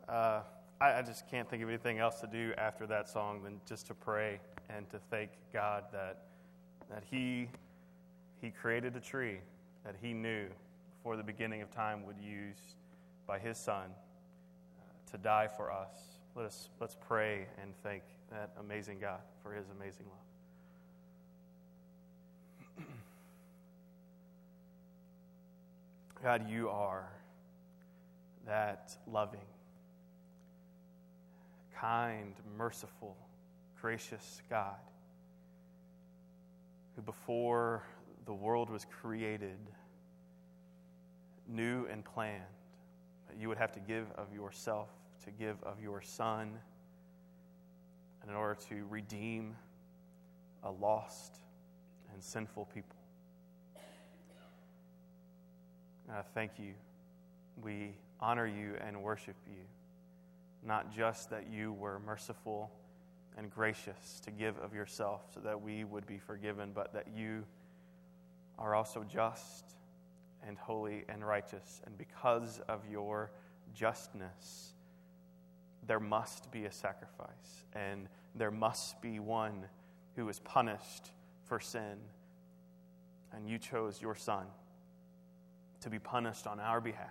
I just can't think of anything else to do after that song than just to pray and to thank God that He created a tree that He knew before the beginning of time would use by His Son to die for us. Let's pray and thank that amazing God for His amazing love. God, You are that loving, kind, merciful, gracious God who before the world was created knew and planned that You would have to give of Yourself, to give of Your Son in order to redeem a lost and sinful people. Thank You. We honor You and worship You. Not just that You were merciful and gracious to give of Yourself so that we would be forgiven, but that You are also just and holy and righteous. And because of Your justness, there must be a sacrifice, and there must be one who is punished for sin. And You chose Your Son to be punished on our behalf.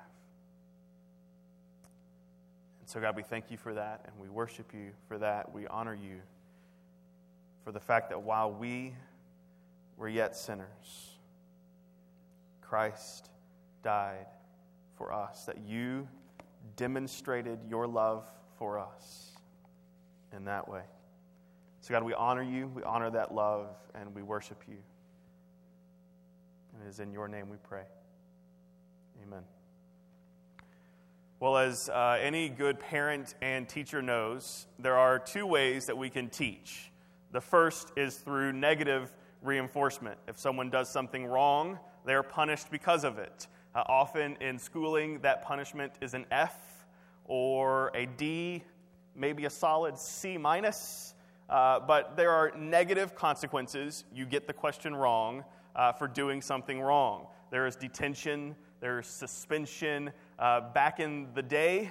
And so, God, we thank You for that, and we worship You for that. We honor You for the fact that while we were yet sinners, Christ died for us, that You demonstrated Your love for us in that way. So, God, we honor You, we honor that love, and we worship You. And it is in Your name we pray. Amen. Well, as any good parent and teacher knows, there are two ways that we can teach. The first is through negative reinforcement. If someone does something wrong, they are punished because of it. Often in schooling, that punishment is an F or a D, maybe a solid C minus. But there are negative consequences. You get the question wrong for doing something wrong. There is detention. There's suspension. Back in the day,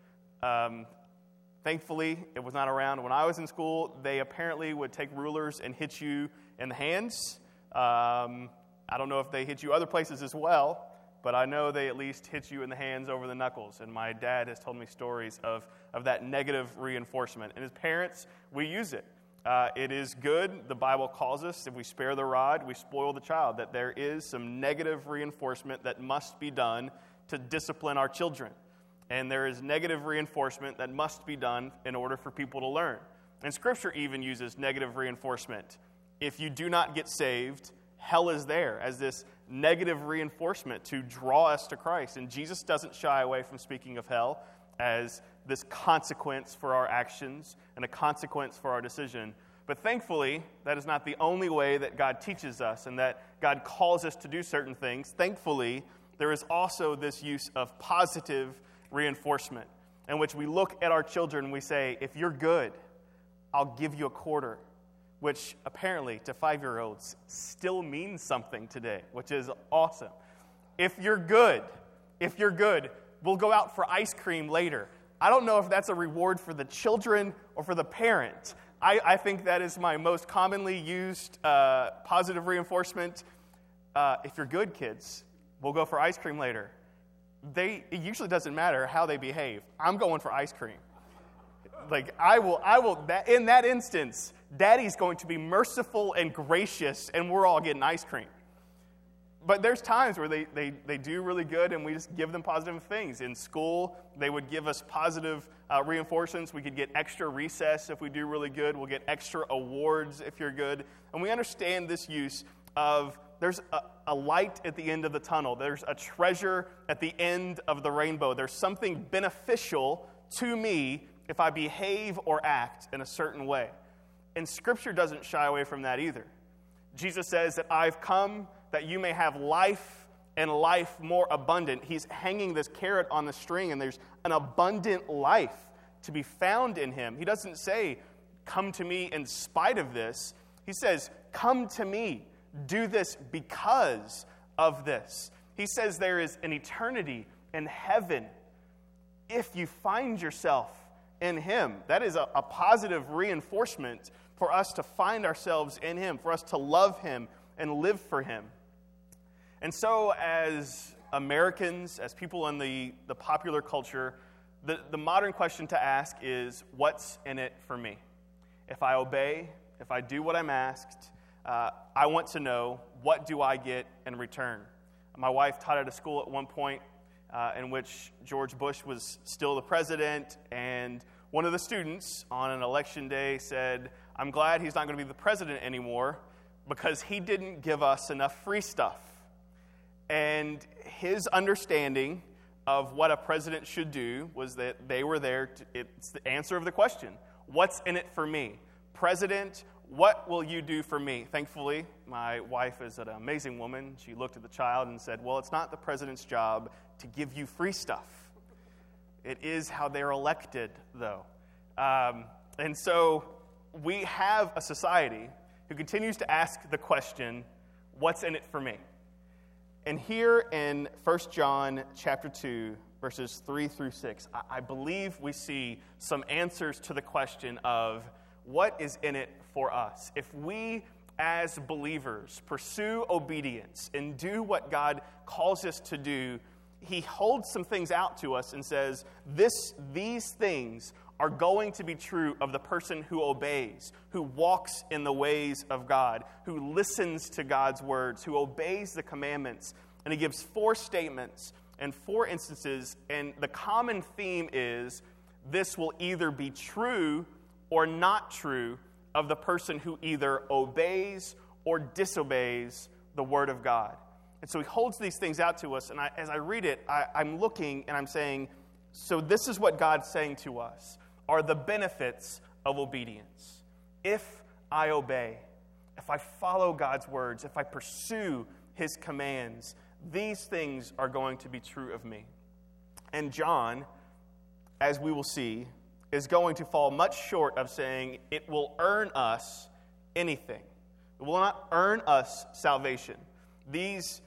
thankfully, it was not around when I was in school. They apparently would take rulers and hit you in the hands. I don't know if they hit you other places as well, but I know they at least hit you in the hands over the knuckles. And my dad has told me stories of that negative reinforcement. And as parents, we use it. It is good. The Bible calls us, if we spare the rod, we spoil the child, that there is some negative reinforcement that must be done to discipline our children. And there is negative reinforcement that must be done in order for people to learn. And Scripture even uses negative reinforcement. If you do not get saved, hell is there as this negative reinforcement to draw us to Christ. And Jesus doesn't shy away from speaking of hell as this consequence for our actions and a consequence for our decision. But thankfully, that is not the only way that God teaches us and that God calls us to do certain things. Thankfully, there is also this use of positive reinforcement in which we look at our children and we say, if you're good, I'll give you a quarter, which apparently to 5-year-olds still means something today, which is awesome. If you're good, we'll go out for ice cream later. I don't know if that's a reward for the children or for the parent. I think that is my most commonly used positive reinforcement. If you're good, kids, we'll go for ice cream later. It usually doesn't matter how they behave. I'm going for ice cream. Like, I will, in that instance, Daddy's going to be merciful and gracious, and we're all getting ice cream. But there's times where they do really good, and we just give them positive things. In school, they would give us positive reinforcements. We could get extra recess if we do really good. We'll get extra awards if you're good. And we understand this use of there's a light at the end of the tunnel. There's a treasure at the end of the rainbow. There's something beneficial to me if I behave or act in a certain way. And Scripture doesn't shy away from that either. Jesus says that I've come that you may have life and life more abundant. He's hanging this carrot on the string, and there's an abundant life to be found in Him. He doesn't say, come to me in spite of this. He says, come to me. Do this because of this. He says there is an eternity in heaven if you find yourself in him. That is a positive reinforcement for us to find ourselves in him, for us to love him and live for him. And so as Americans, as people in the popular culture, the modern question to ask is, what's in it for me? If I obey, if I do what I'm asked, I want to know, what do I get in return? My wife taught at a school at one point in which George Bush was still the president, and one of the students on an election day said, I'm glad he's not going to be the president anymore because he didn't give us enough free stuff. And his understanding of what a president should do was that they were there it's the answer of the question. What's in it for me? President, what will you do for me? Thankfully, my wife is an amazing woman. She looked at the child and said, well, it's not the president's job to give you free stuff. It is how they're elected, though. And so we have a society who continues to ask the question, what's in it for me? And here in 1 John chapter 2, verses 3 through 6, I believe we see some answers to the question of what is in it for us. If we as believers pursue obedience and do what God calls us to do, he holds some things out to us and says, these things are going to be true of the person who obeys, who walks in the ways of God, who listens to God's words, who obeys the commandments. And he gives 4 statements and 4 instances, and the common theme is this will either be true or not true of the person who either obeys or disobeys the word of God. And so he holds these things out to us, and as I read it, I'm looking and I'm saying, so this is what God's saying to us, are the benefits of obedience. If I obey, if I follow God's words, if I pursue his commands, these things are going to be true of me. And John, as we will see, is going to fall much short of saying it will earn us anything. It will not earn us salvation. These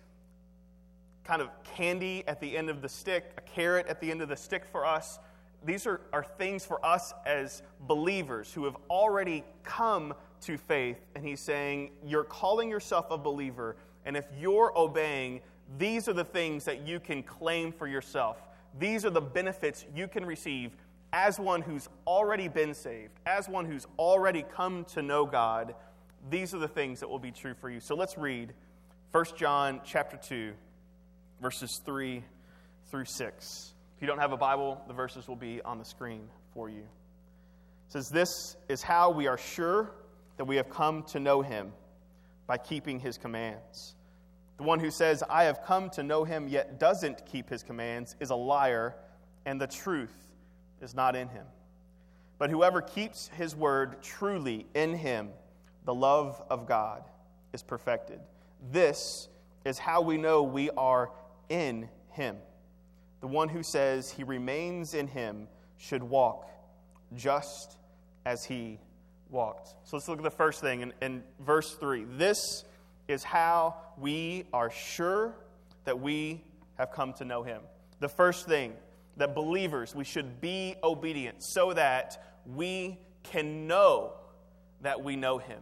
kind of candy at the end of the stick, a carrot at the end of the stick for us, these are things for us as believers who have already come to faith. And he's saying, you're calling yourself a believer, and if you're obeying, these are the things that you can claim for yourself. These are the benefits you can receive as one who's already been saved, as one who's already come to know God. These are the things that will be true for you. So let's read 1 John chapter 2, verses 3 through 6. If you don't have a Bible, the verses will be on the screen for you. It says, this is how we are sure that we have come to know him, by keeping his commands. The one who says, I have come to know him, yet doesn't keep his commands, is a liar, and the truth is not in him. But whoever keeps his word, truly in him, the love of God is perfected. This is how we know we are in him. The one who says he remains in him should walk just as he walked. So let's look at the first thing in verse 3. This is how we are sure that we have come to know him. The first thing, that believers, we should be obedient so that we can know that we know him.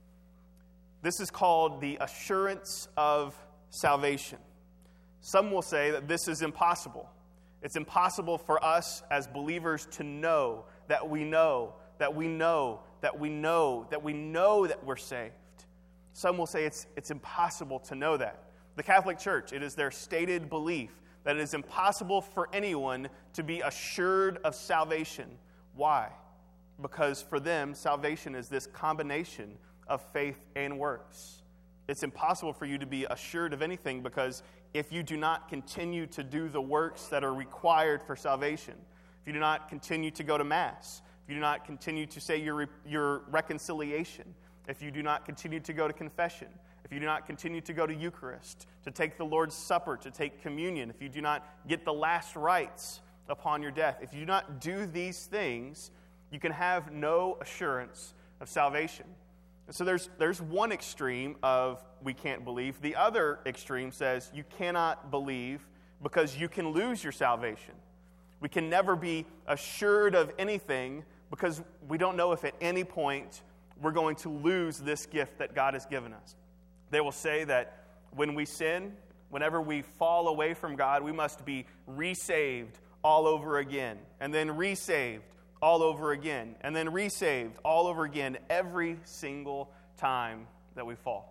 This is called the assurance of salvation. Some will say that this is impossible. It's impossible for us as believers to know that we know, that we know, that we know, that we know that we're saved. Some will say it's impossible to know that. The Catholic Church, it is their stated belief that it is impossible for anyone to be assured of salvation. Why? Because for them, salvation is this combination of faith and works. It's impossible for you to be assured of anything because if you do not continue to do the works that are required for salvation, if you do not continue to go to Mass, if you do not continue to say your reconciliation, if you do not continue to go to confession, if you do not continue to go to Eucharist, to take the Lord's Supper, to take communion, if you do not get the last rites upon your death, if you do not do these things, you can have no assurance of salvation. And so there's one extreme of we can't believe. The other extreme says you cannot believe because you can lose your salvation. We can never be assured of anything because we don't know if at any point we're going to lose this gift that God has given us. They will say that when we sin, whenever we fall away from God, we must be resaved all over again, and then resaved all over again, and then resaved all over again every single time that we fall.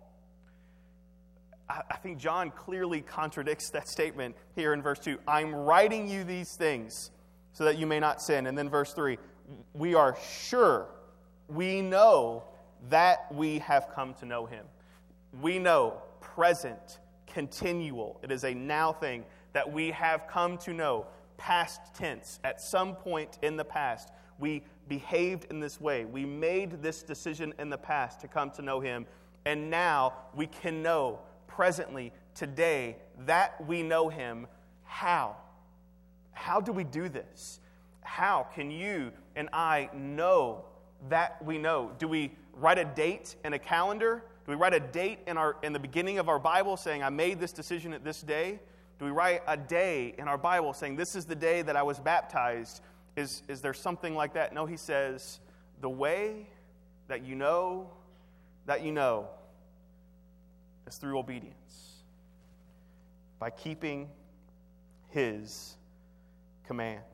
I think John clearly contradicts that statement here in verse 2. I'm writing you these things so that you may not sin. And then verse 3, we are sure, we know that we have come to know him. We know, present, continual. It is a now thing that we have come to know. Past tense. At some point in the past, we behaved in this way. We made this decision in the past to come to know him. And now we can know presently, today, that we know him. How? How do we do this? How can you and I know that we know? Do we write a date in a calendar? Do we write a date in the beginning of our Bible saying, I made this decision at this day? Do we write a day in our Bible saying, this is the day that I was baptized? Is there something like that? No, he says, the way that you know is through obedience, by keeping his command.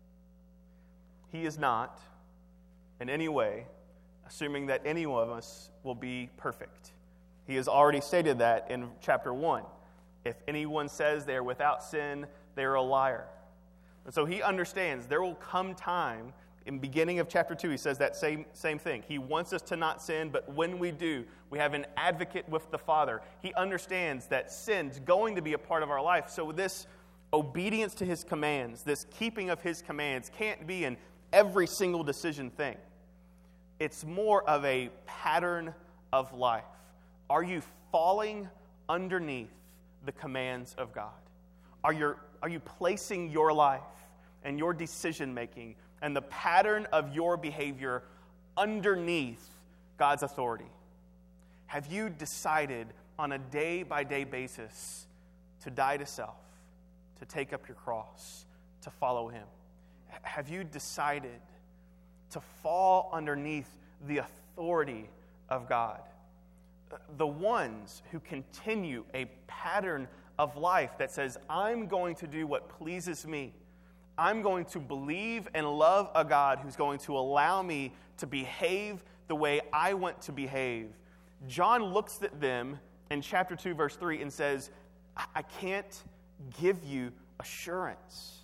He is not, in any way, assuming that any one of us will be perfect. He has already stated that in chapter 1. If anyone says they are without sin, they are a liar. And so he understands there will come time, in the beginning of chapter 2, he says that same thing. He wants us to not sin, but when we do, we have an advocate with the Father. He understands that sin's going to be a part of our life. So this obedience to his commands, this keeping of his commands, can't be an every single decision thing. It's more of a pattern of life. Are you falling underneath the commands of God? Are you placing your life and your decision-making and the pattern of your behavior underneath God's authority? Have you decided on a day-by-day basis to die to self, to take up your cross, to follow him? Have you decided to fall underneath the authority of God? The ones who continue a pattern of life that says, I'm going to do what pleases me. I'm going to believe and love a God who's going to allow me to behave the way I want to behave. John looks at them in chapter 2, verse 3 and says, I can't give you assurance.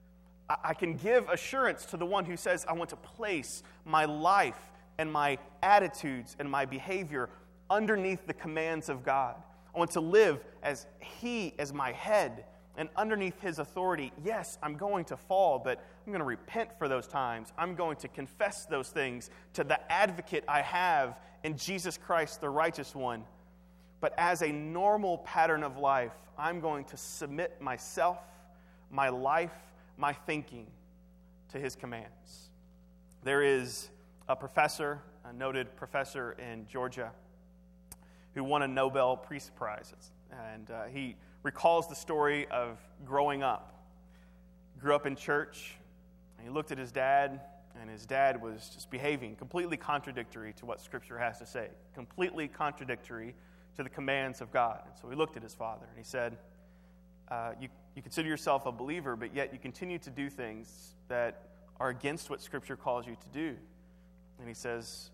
I can give assurance to the one who says, I want to place my life and my attitudes and my behavior underneath the commands of God. I want to live as he as my head and underneath his authority. Yes, I'm going to fall, but I'm going to repent for those times. I'm going to confess those things to the advocate I have in Jesus Christ, the righteous one. But as a normal pattern of life, I'm going to submit myself, my life, my thinking to his commands. There is a professor, a noted professor in Georgia, who won a Nobel Peace Prize. And he recalls the story of growing up. Grew up in church, and he looked at his dad, and his dad was just behaving completely contradictory to what Scripture has to say, completely contradictory to the commands of God. And so he looked at his father, and he said, you consider yourself a believer, but yet you continue to do things that are against what Scripture calls you to do. And he says,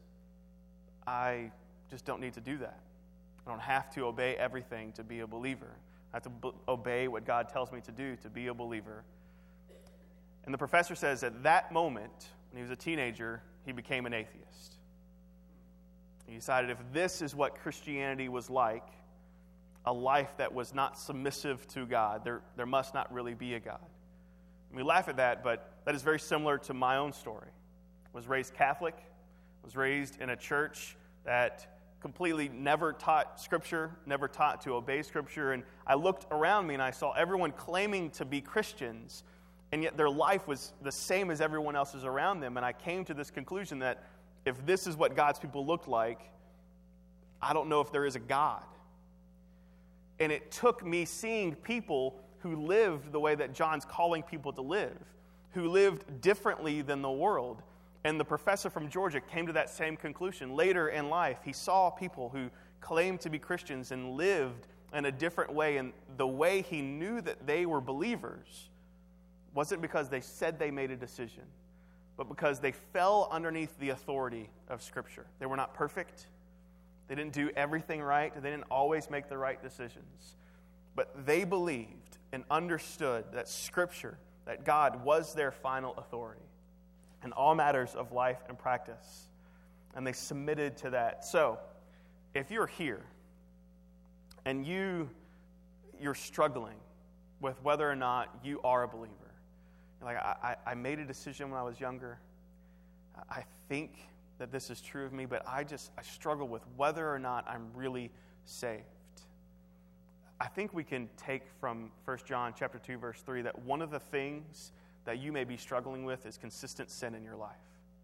I just don't need to do that. I don't have to obey everything to be a believer. I have to obey what God tells me to do to be a believer. And the professor says at that moment, when he was a teenager, he became an atheist. He decided if this is what Christianity was like, a life that was not submissive to God, there must not really be a God. And we laugh at that, but that is very similar to my own story. I was raised Catholic, was raised in a church that completely never taught Scripture, never taught to obey Scripture. And I looked around me and I saw everyone claiming to be Christians, and yet their life was the same as everyone else's around them. And I came to this conclusion that if this is what God's people looked like, I don't know if there is a God. And it took me seeing people who lived the way that John's calling people to live, who lived differently than the world. And the professor from Georgia came to that same conclusion. Later in life, he saw people who claimed to be Christians and lived in a different way. And the way he knew that they were believers wasn't because they said they made a decision, but because they fell underneath the authority of Scripture. They were not perfect. They didn't do everything right. They didn't always make the right decisions. But they believed and understood that Scripture, that God was their final authority in all matters of life and practice. And they submitted to that. So, if you're here and you're struggling with whether or not you are a believer, like, I made a decision when I was younger. I think that this is true of me, but I struggle with whether or not I'm really saved. I think we can take from 1 John chapter 2, verse 3, that one of the things that you may be struggling with is consistent sin in your life.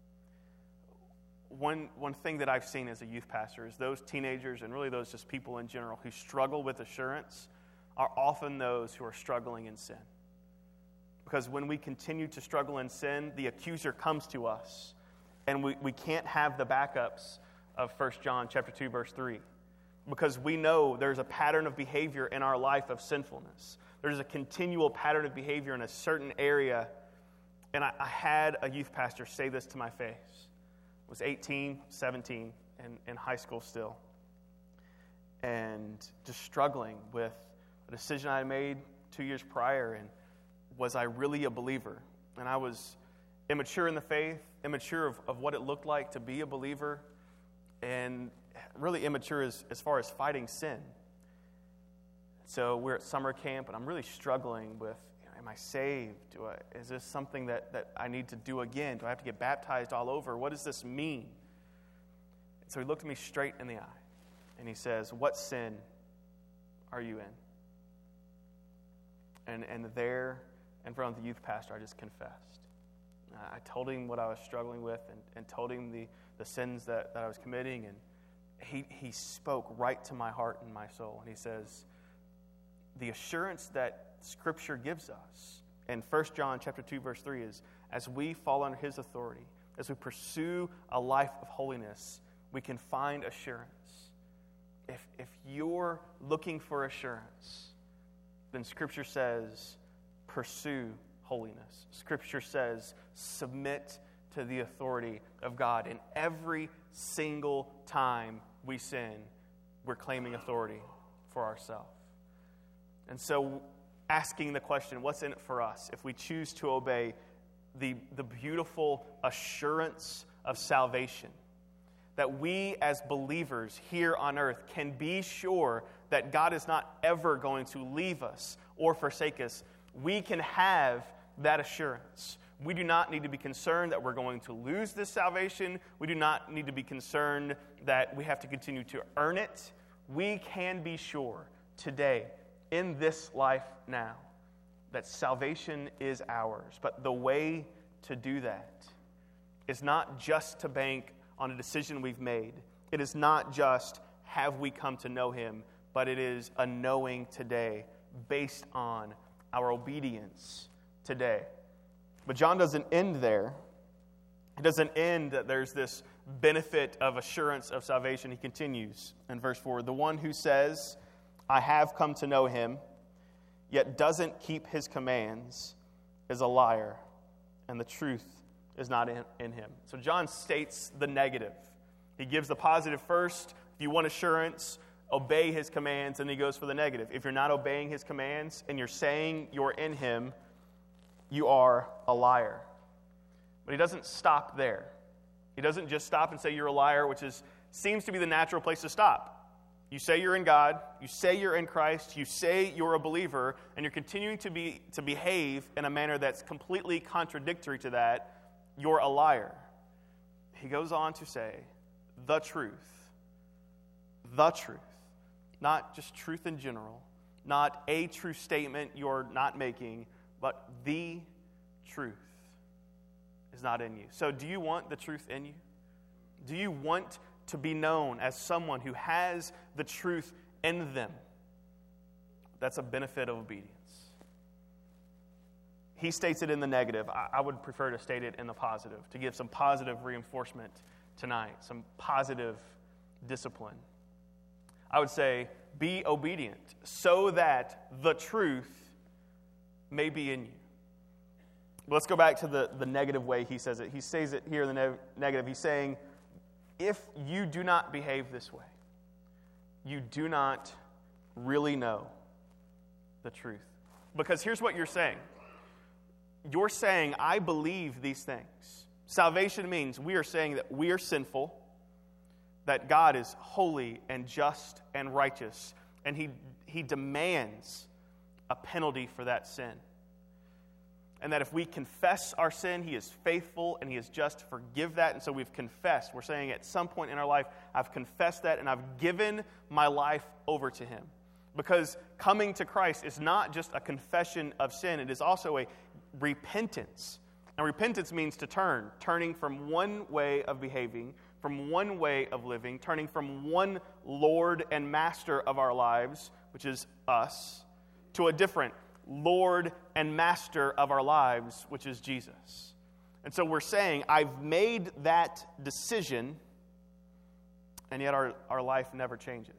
One thing that I've seen as a youth pastor is those teenagers, and really those just people in general, who struggle with assurance are often those who are struggling in sin. Because when we continue to struggle in sin, the accuser comes to us, and we can't have the backups of 1 John chapter 2, verse 3. Because we know there's a pattern of behavior in our life of sinfulness. There's a continual pattern of behavior in a certain area. And I had a youth pastor say this to my face. I was 18, 17, and in high school still. And just struggling with a decision I made 2 years prior. And was I really a believer? And I was immature in the faith, immature of what it looked like to be a believer, and really immature as far as fighting sin. So we're at summer camp, and I'm really struggling with, am I saved? Is this something that I need to do again? Do I have to get baptized all over? What does this mean? And so he looked at me straight in the eye, and he says, what sin are you in? And there, in front of the youth pastor, I just confessed. I told him what I was struggling with and told him the sins that I was committing, and he spoke right to my heart and my soul. And he says, the assurance that Scripture gives us in 1 John chapter 2, verse 3 is, as we fall under His authority, as we pursue a life of holiness, we can find assurance. If you're looking for assurance, then Scripture says, pursue holiness. Scripture says, submit to the authority of God. And every single time we sin, we're claiming authority for ourselves. And so asking the question, what's in it for us if we choose to obey the beautiful assurance of salvation, that we as believers here on earth can be sure that God is not ever going to leave us or forsake us. We can have that assurance. We do not need to be concerned that we're going to lose this salvation. We do not need to be concerned that we have to continue to earn it. We can be sure today, in this life now, that salvation is ours. But the way to do that is not just to bank on a decision we've made. It is not just have we come to know Him, but it is a knowing today based on our obedience today. But John doesn't end there. It doesn't end that there's this benefit of assurance of salvation. He continues in verse 4. The one who says, I have come to know Him, yet doesn't keep His commands, is a liar, and the truth is not in him. So John states the negative. He gives the positive first. If you want assurance, obey His commands, and he goes for the negative. If you're not obeying His commands and you're saying you're in Him, you are a liar. But he doesn't stop there. He doesn't just stop and say you're a liar, which seems to be the natural place to stop. You say you're in God, you say you're in Christ, you say you're a believer, and you're continuing to behave in a manner that's completely contradictory to that, you're a liar. He goes on to say, the truth, not just truth in general, not a true statement you're not making, but the truth is not in you. So do you want the truth in you? Do you want to be known as someone who has the truth in them? That's a benefit of obedience. he states it in the negative. I would prefer to state it in the positive, to give some positive reinforcement tonight, some positive discipline. I would say, be obedient so that the truth may be in you. Let's go back to the negative way he says it. He says it here in the negative. He's saying, if you do not behave this way, you do not really know the truth. Because here's what you're saying. You're saying, I believe these things. Salvation means we are saying that we are sinful, that God is holy and just and righteous, and He demands a penalty for that sin. And that if we confess our sin, He is faithful and He is just to forgive that. And so we've confessed. We're saying at some point in our life, I've confessed that and I've given my life over to Him. Because coming to Christ is not just a confession of sin, it is also a repentance. And repentance means to turning from one way of behaving, from one way of living, turning from one Lord and Master of our lives, which is us, to a different Lord and Master of our lives, which is Jesus. And so we're saying, I've made that decision, and yet our life never changes.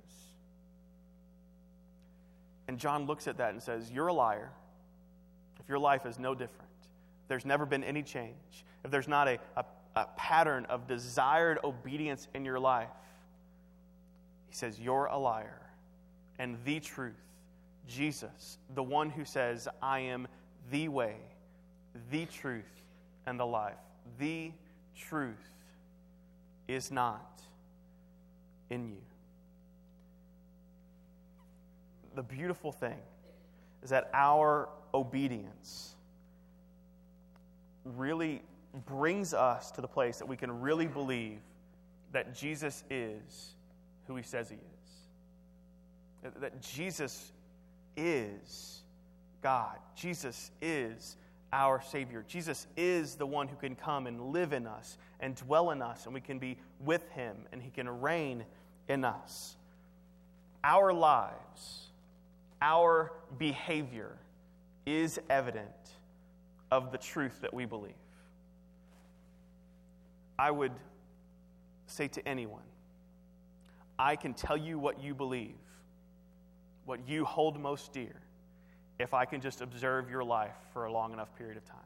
And John looks at that and says, you're a liar if your life is no different. If there's never been any change. If there's not a pattern of desired obedience in your life. He says, you're a liar. And the truth, Jesus, the one who says, I am the way, the truth, and the life. The truth is not in you. The beautiful thing is that our obedience really brings us to the place that we can really believe that Jesus is who He says He is. That Jesus is God. Jesus is our Savior. Jesus is the one who can come and live in us and dwell in us, and we can be with Him, and He can reign in us. Our lives, our behavior is evident of the truth that we believe. I would say to anyone, I can tell you what you believe, what you hold most dear, if I can just observe your life for a long enough period of time.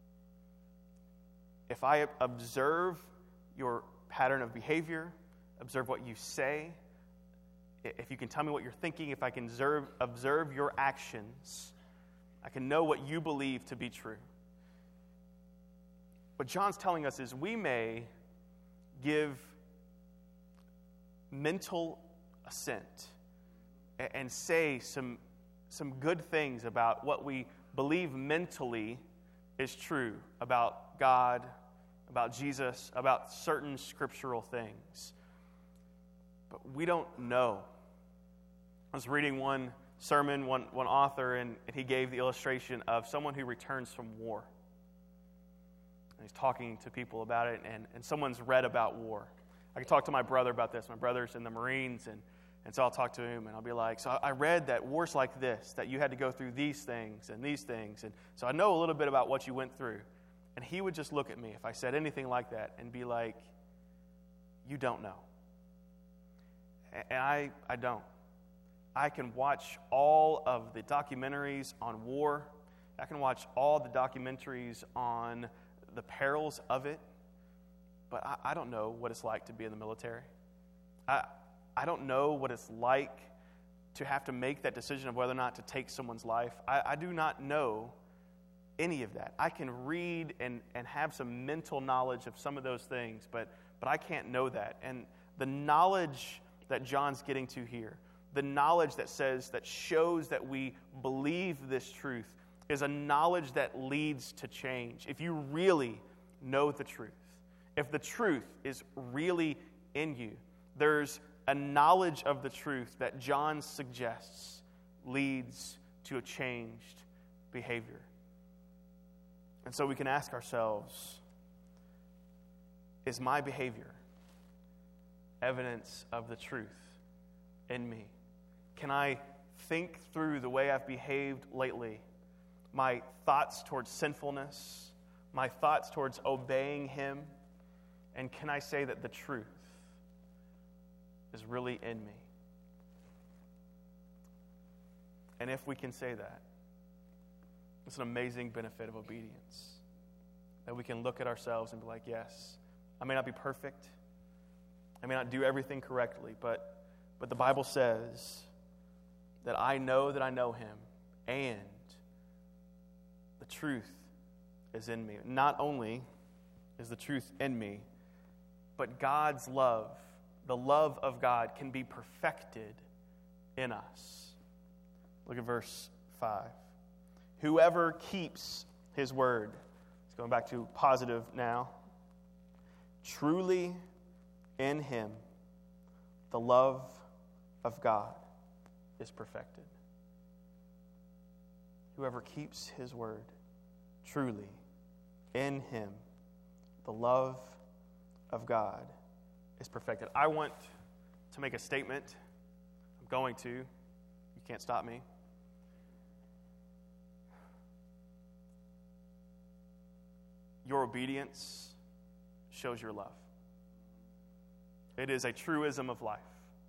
If I observe your pattern of behavior, observe what you say, if you can tell me what you're thinking, if I can observe your actions, I can know what you believe to be true. What John's telling us is we may give mental assent and say some good things about what we believe mentally is true about God, about Jesus, about certain scriptural things. But we don't know. I was reading one sermon, one author, and he gave the illustration of someone who returns from war. And he's talking to people about it, and someone's read about war. I can talk to my brother about this. My brother's in the Marines, and so I'll talk to him, and I'll be like, so I read that war's like this, that you had to go through these things, and so I know a little bit about what you went through. And he would just look at me if I said anything like that and be like, you don't know. And I don't. I can watch all of the documentaries on war. I can watch all the documentaries on the perils of it. But I don't know what it's like to be in the military. I don't know what it's like to have to make that decision of whether or not to take someone's life. I do not know any of that. I can read and have some mental knowledge of some of those things, but I can't know that. And the knowledge that John's getting to here, the knowledge that shows that we believe this truth, is a knowledge that leads to change. If you really know the truth, if the truth is really in you, there's a knowledge of the truth that John suggests leads to a changed behavior. And so we can ask ourselves, is my behavior evidence of the truth in me? Can I think through the way I've behaved lately my thoughts towards sinfulness, my thoughts towards obeying him. And can I say that the truth is really in me? And if we can say that, it's an amazing benefit of obedience. That we can look at ourselves and be like, yes, I may not be perfect. I may not do everything correctly, but the Bible says that I know him, and the truth is in me. Not only is the truth in me, but God's love, the love of God, can be perfected in us. Look at verse 5. Whoever keeps his word, it's going back to positive now, truly in him the love of God is perfected. Whoever keeps his word, truly in him the love of God is perfected. I want to make a statement. I'm going to. You can't stop me. Your obedience shows your love. It is a truism of life.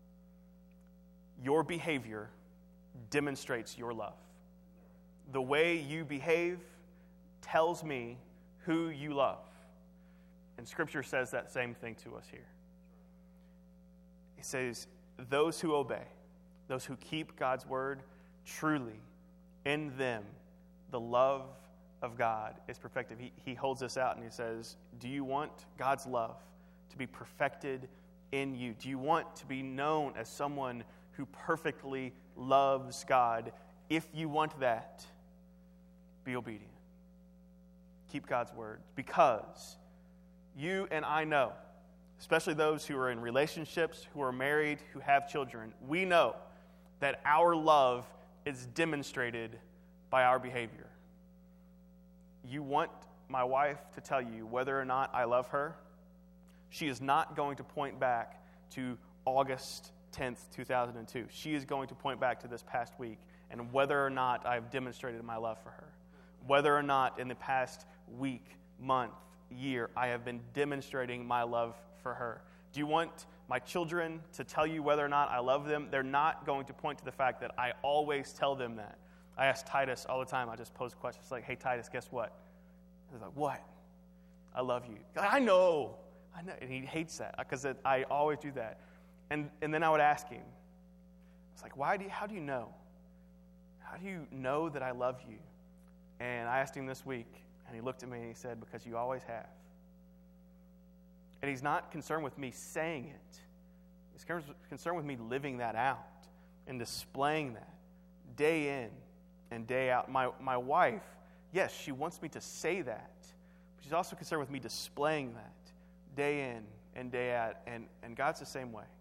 Your behavior demonstrates your love. The way you behave tells me who you love. And Scripture says that same thing to us here. It says, those who obey, those who keep God's word, truly in them the love of God is perfected. He holds this out and he says, do you want God's love to be perfected in you? Do you want to be known as someone who perfectly loves God? If you want that, be obedient. Keep God's word. Because you and I know, especially those who are in relationships, who are married, who have children, we know that our love is demonstrated by our behavior. You want my wife to tell you whether or not I love her, she is not going to point back to August 10th, 2002. She is going to point back to this past week and whether or not I've demonstrated my love for her. Whether or not in the past week, month, year, I have been demonstrating my love for her. Do you want my children to tell you whether or not I love them? They're not going to point to the fact that I always tell them that. I ask Titus all the time. I just pose questions like, hey, Titus, guess what? He's like, what? I love you. I know. And he hates that because I always do that. And then I would ask him, it's like, how do you know? How do you know that I love you? And I asked him this week, and he looked at me and he said, because you always have. And he's not concerned with me saying it. He's concerned with me living that out and displaying that day in and day out. My wife, yes, she wants me to say that, but she's also concerned with me displaying that day in and day out. And God's the same way.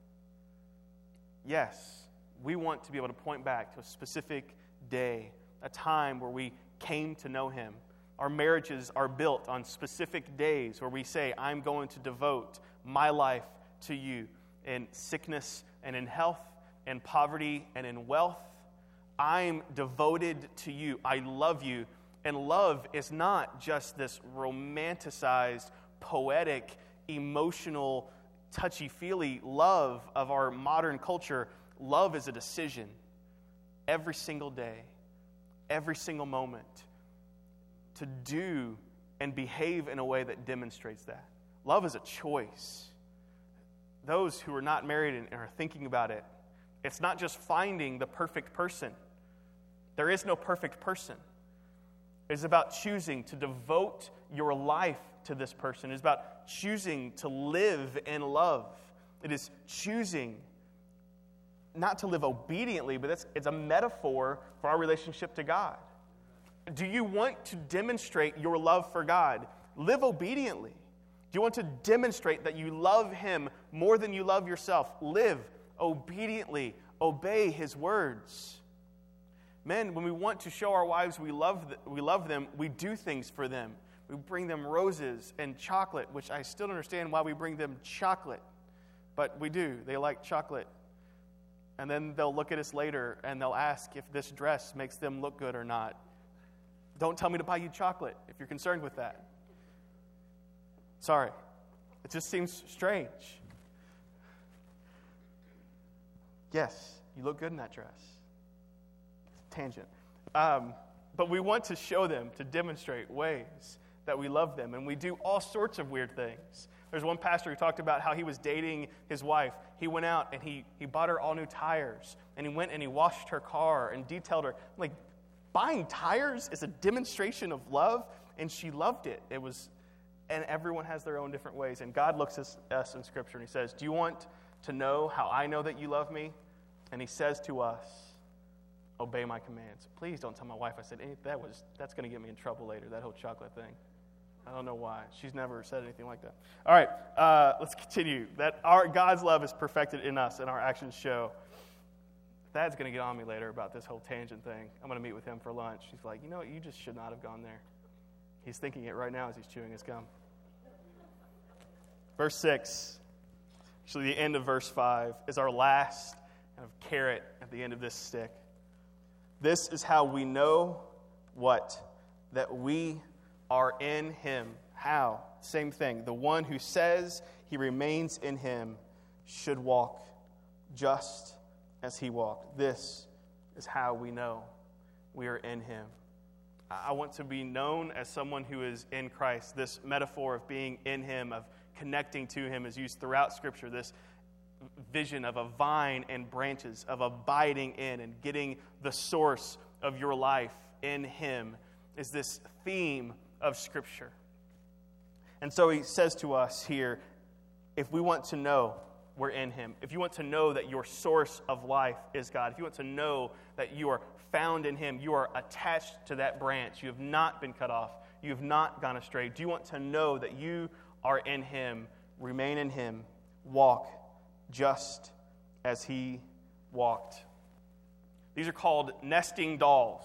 Yes, we want to be able to point back to a specific day, a time where we came to know him. Our marriages are built on specific days where we say, I'm going to devote my life to you in sickness and in health, in poverty and in wealth. I'm devoted to you. I love you. And love is not just this romanticized, poetic, emotional, touchy-feely love of our modern culture. Love is a decision every single day, every single moment, to do and behave in a way that demonstrates that. Love is a choice. Those who are not married and are thinking about it, it's not just finding the perfect person. There is no perfect person. It's about choosing to devote your life to this person. It's about choosing to live in love. It is choosing not to live obediently, but it's a metaphor for our relationship to God. Do you want to demonstrate your love for God? Live obediently. Do you want to demonstrate that you love him more than you love yourself? Live obediently. Obey his words. Men, when we want to show our wives we love them, we do things for them. We bring them roses and chocolate, which I still don't understand why we bring them chocolate. But we do. They like chocolate. And then they'll look at us later and they'll ask if this dress makes them look good or not. Don't tell me to buy you chocolate if you're concerned with that. Sorry. It just seems strange. Yes, you look good in that dress. Tangent. But we want to show them, to demonstrate ways that we love them. And we do all sorts of weird things. There's one pastor who talked about how he was dating his wife. He went out and he bought her all new tires. And he went and he washed her car and detailed her. Like, buying tires is a demonstration of love, and she loved it. And everyone has their own different ways. And God looks at us in Scripture and he says, do you want to know how I know that you love me? And he says to us, obey my commands. Please don't tell my wife I said that's going to get me in trouble later, that whole chocolate thing. I don't know why. She's never said anything like that. All right, let's continue. God's love is perfected in us, and our actions show. Thad's going to get on me later about this whole tangent thing. I'm going to meet with him for lunch. He's like, you know what? You just should not have gone there. He's thinking it right now as he's chewing his gum. Verse 6, actually the end of verse 5, is our last kind of carrot at the end of this stick. This is how we know what? That we are in him. How? Same thing. The one who says he remains in him should walk just as he walked. This is how we know we are in him. I want to be known as someone who is in Christ. This metaphor of being in him, of connecting to him, is used throughout Scripture. This vision of a vine and branches, of abiding in and getting the source of your life in him, is this theme of Scripture. And so he says to us here, if we want to know we're in him, if you want to know that your source of life is God, if you want to know that you are found in him, you are attached to that branch, you have not been cut off, you have not gone astray. Do you want to know that you are in him, remain in him, walk just as he walked? These are called nesting dolls.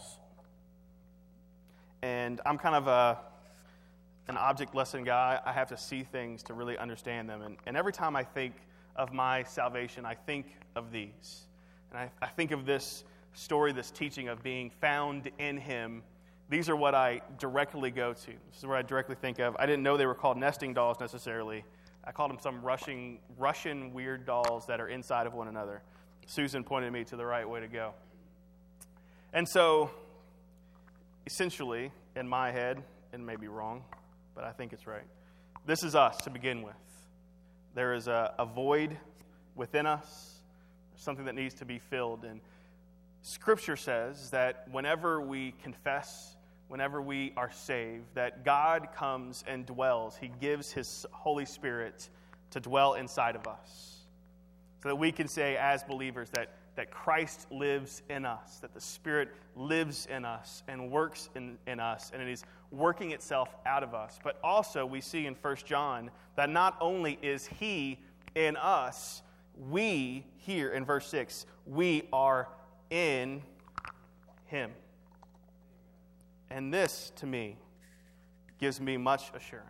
And I'm kind of an object lesson guy. I have to see things to really understand them. And every time I think of my salvation, I think of these. And I think of this story, this teaching of being found in him. These are what I directly go to. This is what I directly think of. I didn't know they were called nesting dolls necessarily. I called them some Russian weird dolls that are inside of one another. Susan pointed me to the right way to go. And so, essentially, in my head, and maybe wrong, but I think it's right, this is us to begin with. There is a void within us, something that needs to be filled. And Scripture says that whenever we confess, whenever we are saved, that God comes and dwells. He gives his Holy Spirit to dwell inside of us. So that we can say as believers that Christ lives in us, that the Spirit lives in us and works in us, and it is working itself out of us. But also we see in 1 John that not only is he in us, we, here in verse 6, we are in him. And this, to me, gives me much assurance.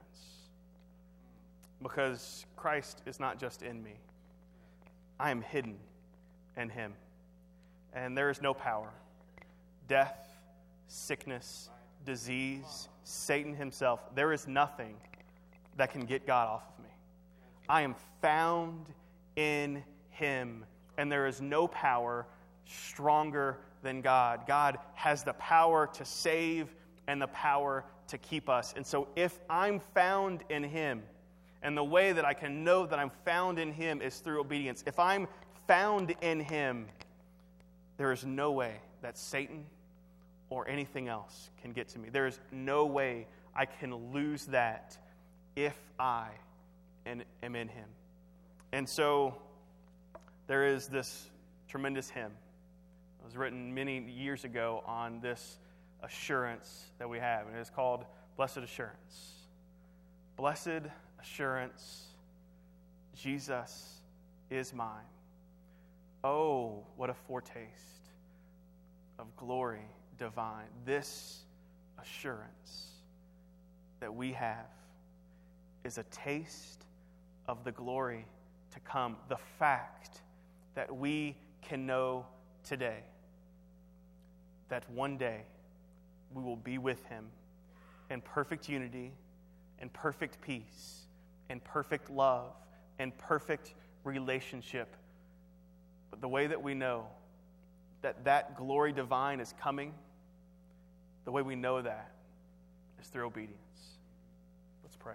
Because Christ is not just in me. I am hidden in him. And there is no power. Death, sickness, disease, Satan himself. There is nothing that can get God off of me. I am found in him. And there is no power stronger than God. God has the power to save and the power to keep us. And so if I'm found in him, and the way that I can know that I'm found in him is through obedience. If I'm found in him, there is no way that Satan or anything else can get to me. There is no way I can lose that if I am in him. And so there is this tremendous hymn. It was written many years ago on this assurance that we have, and it is called Blessed Assurance. Blessed assurance, Jesus is mine. Oh, what a foretaste of glory divine. This assurance that we have is a taste of the glory to come. The fact that we can know today that one day we will be with him in perfect unity, in perfect peace, in perfect love, in perfect relationship. But the way that we know that glory divine is coming, the way we know that is through obedience. Let's pray.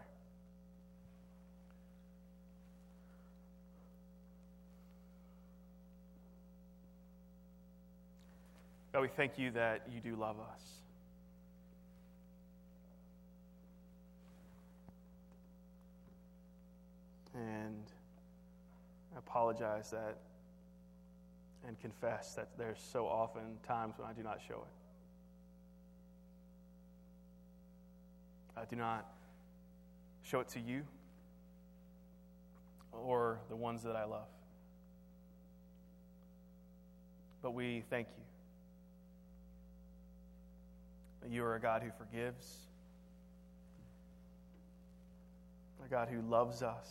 God, we thank you that you do love us. And I apologize that and confess that there's so often times when I do not show it. I do not show it to you or the ones that I love. But we thank you that you are a God who forgives, a God who loves us,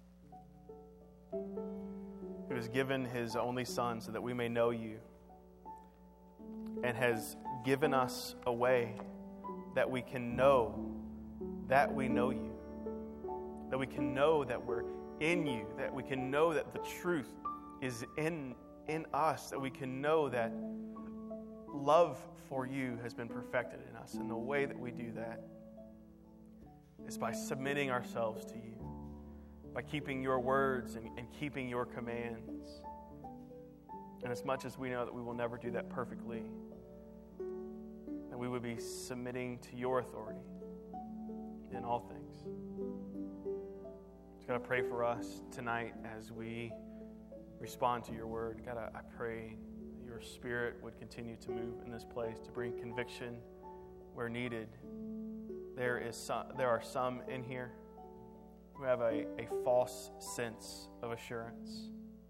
who has given his only Son so that we may know you, and has given us a way that we can know that we know you, that we can know that we're in you, that we can know that the truth is in us, that we can know that love for you has been perfected in us. And the way that we do that is by submitting ourselves to you, by keeping your words and keeping your commands. And as much as we know that we will never do that perfectly, that we would be submitting to your authority in all things. Just God, I pray for us tonight as we respond to your word. God, I pray that your Spirit would continue to move in this place to bring conviction where needed. There are some in here who have a false sense of assurance.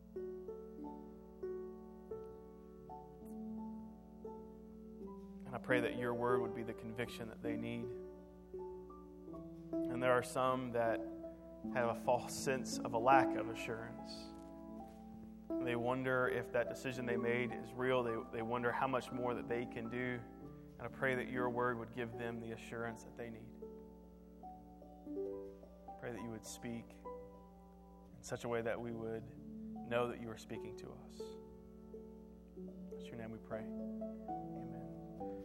And I pray that your word would be the conviction that they need. And there are some that have a false sense of a lack of assurance. They wonder if that decision they made is real. They wonder how much more that they can do. And I pray that your word would give them the assurance that they need. I pray that you would speak in such a way that we would know that you are speaking to us. In your name we pray. Amen.